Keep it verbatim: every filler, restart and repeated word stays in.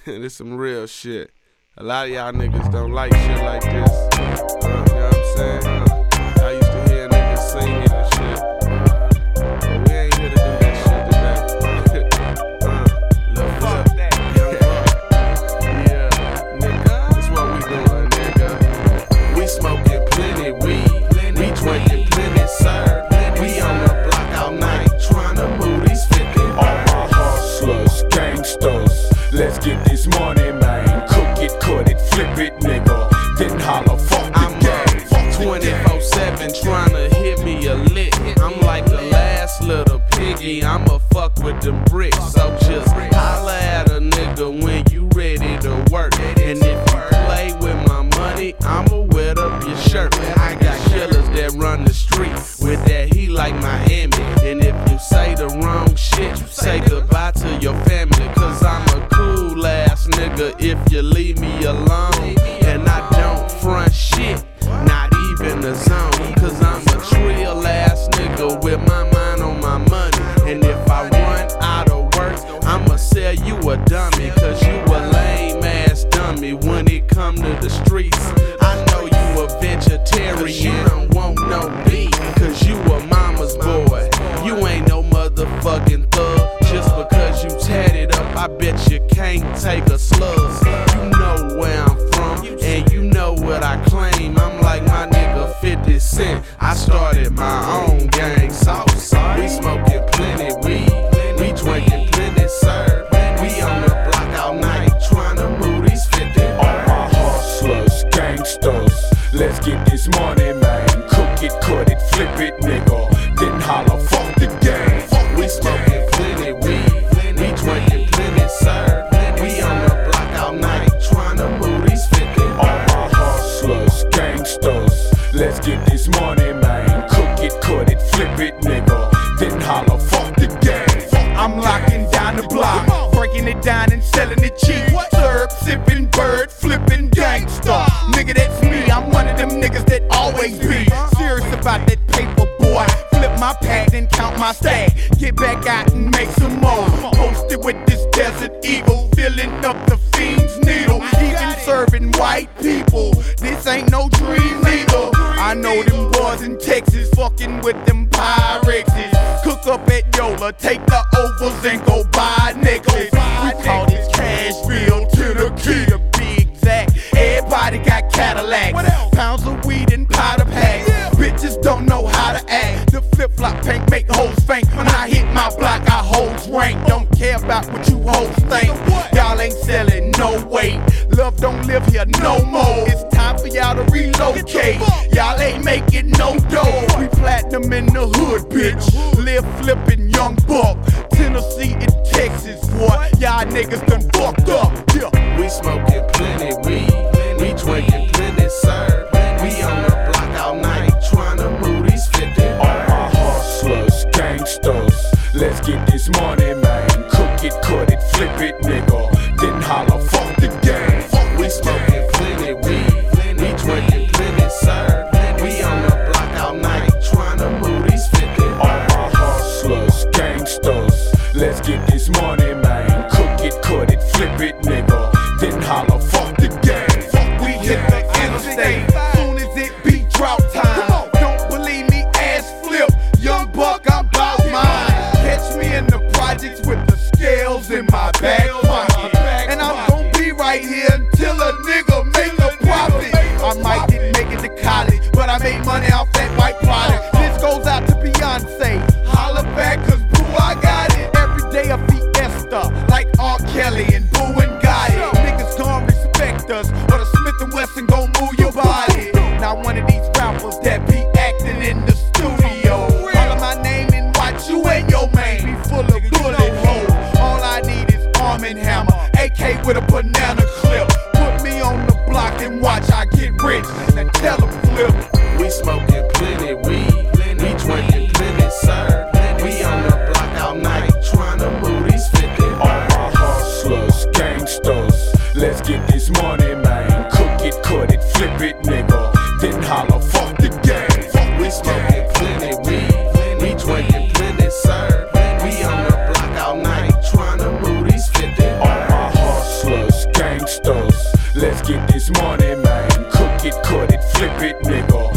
This some real shit. A lot of y'all niggas don't like shit like this. Uh, you know what I'm saying? Uh, I used to hear niggas singing and shit. But we ain't here to do that shit today. uh, Lil' fuck that, young buck. Yeah, nigga, that's what we doing, nigga. We smoking plenty weed. We drinking plenty syrup. We on the block all night trying to move these fifty. All my hustlers, gangsters, let's get this money, man. Cook it, cut it, flip it, nigga. Then holler, fuck the I'm game. twenty-four seven trying to hit me a lick. I'm like the last little piggy. I'ma fuck with them bricks. So just holla at a nigga when you ready to work. And if you play with my money, I'ma wet up your shirt. I got killers that run the streets with that heat like Miami. And if you say the wrong shit, say goodbye to your family. Cause I'm a cool ass nigga if you leave me alone. And I don't front shit, not even the zone. Cause I'm a real ass nigga with my mind on my money. And if I run out of work, I'ma sell you a dummy. Cause you a lame ass dummy when it come to the streets. I know you a vegetarian, don't want no beef. Cause you a mama's boy, you ain't no motherfucking thug. Just because you tatted up, I bet you can't take a slug. You know where I'm from, and you know what I claim. I'm like my nigga fifty cent, I started my own gang. So we smoking plenty weed, we drinking plenty syrup. We on the block all night trying to move these fifty. All my hustlers, gangsters, let's get this money, man. Cook it, cut it, flip it, nigga. Then holler, fuck the game. We smoking plenty weed, we drinking plenty syrup. We on the block all night trying to move these fifty. All my hustlers, gangsters, let's get this money, man. Cook it, cut it, flip it, nigga. Then holler, fuck the game. I'm locking down the block, breaking it down and selling it cheap. Syrup, sipping, bird, flipping, gangsta. Nigga, that's me. I'm one of them niggas that always be serious about that paper, boy. Flip my pad and count my stack. Get back out and make some more. Posted with this Desert Eagle, filling up the fiend's needle. Even serving white people. This ain't no dream neither. I know them boys in Texas fucking with them Pyrexes. Cook up at Yola, take the ovals and go buy a necklace. We call this Cashville to the key to be exact. Everybody got Cadillacs, pounds of weed and powder packs. Bitches don't know how to act. The flip-flop paint make hoes faint. When I hit my block, I hoes rank. Don't care about what you hoes think. Y'all ain't selling no weight. Love don't live here no more. It's time for y'all to relocate. Y'all ain't making no dough. We platinum in the hood, bitch. Live flipping young buck. Tennessee and Texas, boy. Y'all niggas done fucked up. Yeah. We smoking plenty weed, we drinking plenty syrup. We on the block all night trying to move these fifty. All my hustlers, gangsters, let's get this money, man. Cook it, cut it, flip it, nigga. Then holler, fuck the game. We smoking plenty weed, we drinking plenty syrup. We on the block all night trying to move these fifty. All my hustlers, gangsters, let's get this money, man. Cook it, cut it, flip it, nigga. Then holler, fuck the game. We hit the interstate, soon as it be drought time. Don't believe me, ass flip, young buck, I'm bout mine. Catch me in the projects with the scales in my back pocket. And I'm gon' be right here until a nigga make a profit. I might didn't make it to college, but I made money off that white product. This goes out to Beyonce, holla back cause boo, I got it. Every day a fiesta, like R. Kelly and Boo and Gotti. Niggas gon' respect us, or the Smith and Wesson gon' move your body. Not one of these rappers that be acting in the studio. Holler my name and watch you and your man be full of bullet holes. All I need is arm and hammer, A K with a banana clip. Put me on the block and watch I get rich. Now tell them flip. We smoking plenty weed, we drinking plenty syrup. We on the block all night trying to move these fifty. All my hustlers, gangsters, let's get this money, man. Cook it, cut it, flip it, nigga. Then holler, fuck the game. We smoking plenty weed, we drinking plenty syrup. We on the block all night trying to move these fifty. All my hustlers, Let's get this money, man. Cook it, cut it, flip it, nigga.